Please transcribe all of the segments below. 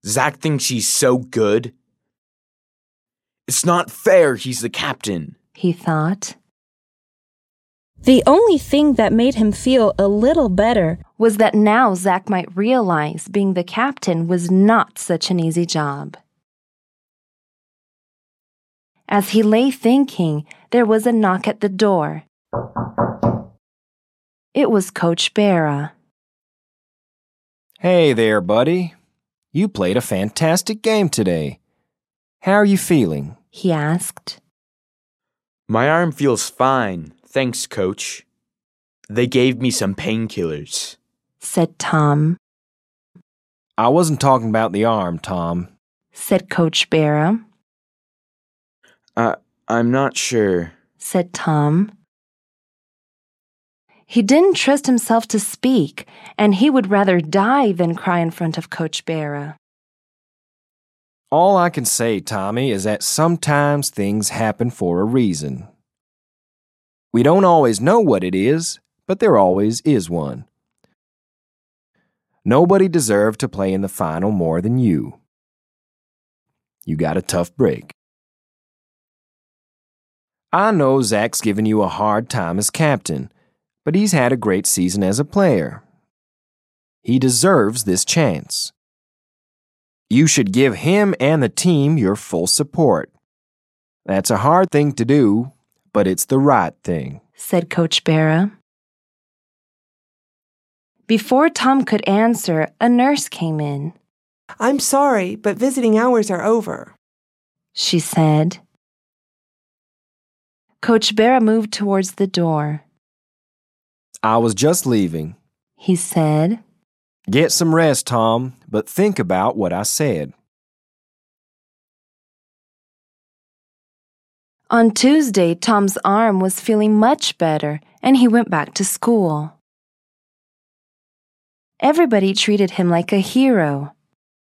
Zach thinks he's so good. It's not fair he's the captain, he thought. The only thing that made him feel a little better was that now Zach might realize being the captain was not such an easy job. As he lay thinking, there was a knock at the door. It was Coach Berra. Hey there, buddy. You played a fantastic game today. How are you feeling? He asked. My arm feels fine, thanks, Coach. They gave me some painkillers, said Tom. I wasn't talking about the arm, Tom, said Coach Berra. I'm not sure, said Tom. He didn't trust himself to speak, and he would rather die than cry in front of Coach Berra. All I can say, Tommy, is that sometimes things happen for a reason. We don't always know what it is, but there always is one. Nobody deserved to play in the final more than you. You got a tough break. I know Zach's given you a hard time as captain, but he's had a great season as a player. He deserves this chance. You should give him and the team your full support. That's a hard thing to do, but it's the right thing, said Coach Berra. Before Tom could answer, a nurse came in. I'm sorry, but visiting hours are over, she said. Coach Berra moved towards the door. I was just leaving, he said. Get some rest, Tom, but think about what I said. On Tuesday, Tom's arm was feeling much better, and he went back to school. Everybody treated him like a hero.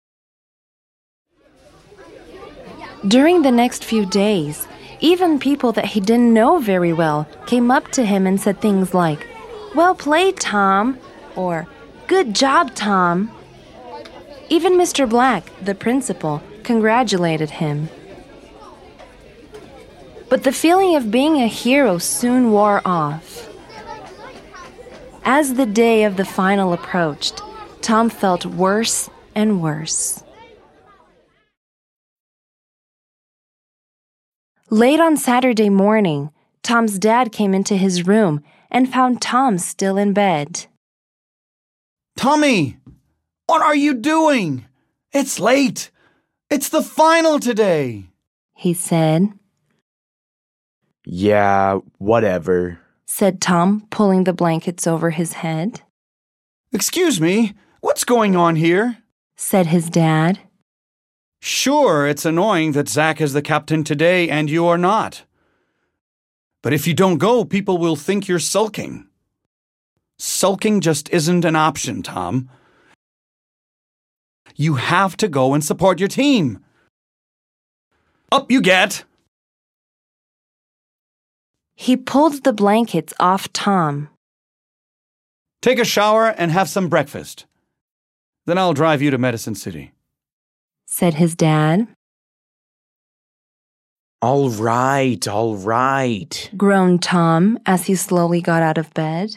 During the next few days, even people that he didn't know very well came up to him and said things like, "Well played, Tom," or "Good job, Tom." Even Mr. Black, the principal, congratulated him. But the feeling of being a hero soon wore off. As the day of the final approached, Tom felt worse and worse. Late on Saturday morning, Tom's dad came into his room and found Tom still in bed. Tommy, what are you doing? It's late. It's the final today, he said. Yeah, whatever, said Tom, pulling the blankets over his head. Excuse me, what's going on here? Said his dad. Sure, it's annoying that Zach is the captain today and you are not. But if you don't go, people will think you're sulking. Sulking just isn't an option, Tom. You have to go and support your team. Up you get! He pulled the blankets off Tom. Take a shower and have some breakfast. Then I'll drive you to Medicine City, said his dad. All right, groaned Tom as he slowly got out of bed.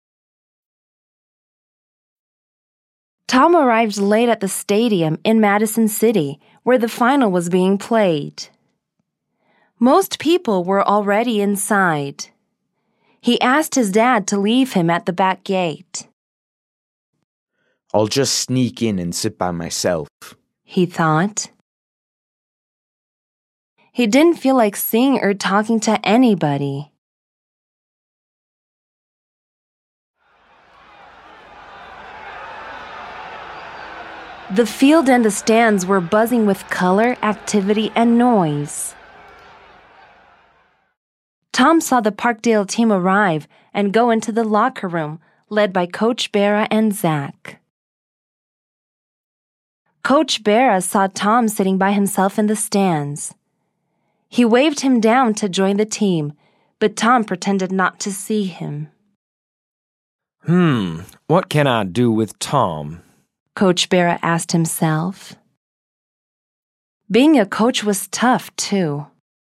Tom arrived late at the stadium in Madison City, where the final was being played. Most people were already inside. He asked his dad to leave him at the back gate. I'll just sneak in and sit by myself, he thought. He didn't feel like seeing or talking to anybody. The field and the stands were buzzing with color, activity, and noise. Tom saw the Parkdale team arrive and go into the locker room, led by Coach Berra and Zach. Coach Berra saw Tom sitting by himself in the stands. He waved him down to join the team, but Tom pretended not to see him. What can I do with Tom? Coach Berra asked himself. Being a coach was tough, too.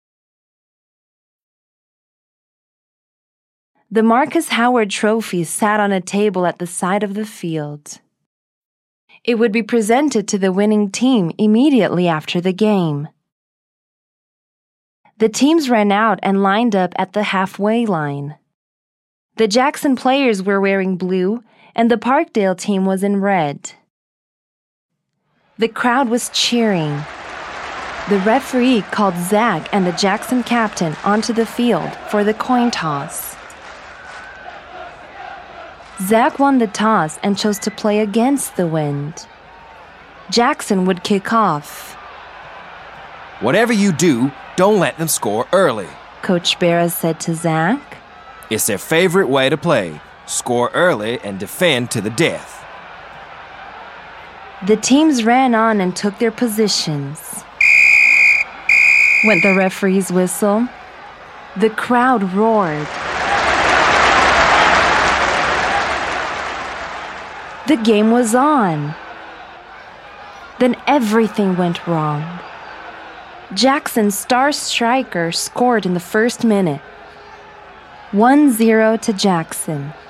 The Marcus Howard Trophy sat on a table at the side of the field. It would be presented to the winning team immediately after the game. The teams ran out and lined up at the halfway line. The Jackson players were wearing blue, and the Parkdale team was in red. The crowd was cheering. The referee called Zach and the Jackson captain onto the field for the coin toss. Zach won the toss and chose to play against the wind. Jackson would kick off. Whatever you do, don't let them score early. Coach Barra said to Zach. It's their favorite way to play. Score early and defend to the death. The teams ran on and took their positions. Went the referee's whistle. The crowd roared. The game was on. Then everything went wrong. Jackson's star striker scored in the first minute. 1-0 to Jackson.